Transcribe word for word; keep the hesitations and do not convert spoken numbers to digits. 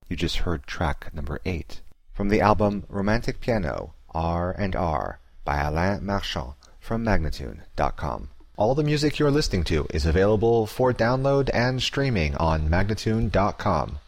You just heard track number eight from the album Romantic Piano, R and R by Alain Marchand from Magnatune dot com. All the music you're listening to is available for download and streaming on Magnatune dot com.